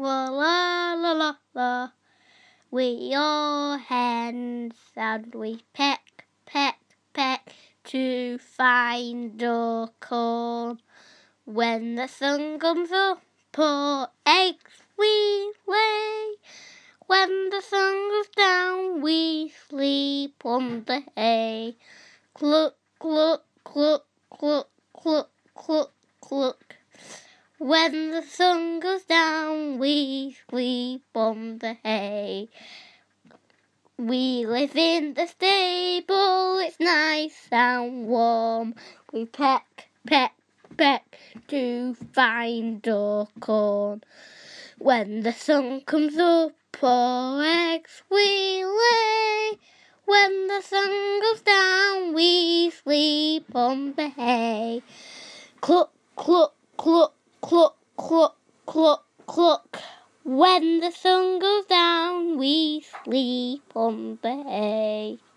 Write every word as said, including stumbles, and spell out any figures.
La la la la la. We all hens and we peck, peck, peck to find our corn. When the sun comes up, our eggs we lay. When the sun goes down, we sleep on the hay. Cluck, cluck, cluck, cluck, cluck, cluck, cluck. When the sun goes down, we sleep on the hay. We live in the stable, it's nice and warm. We peck, peck, peck to find our corn. When the sun comes up, our eggs we lay. When the sun goes down, we sleep on the hay. Cluck, cluck, cluck, cluck, cluck, cluck, cluck. When the sun goes down, we sleep on the hay.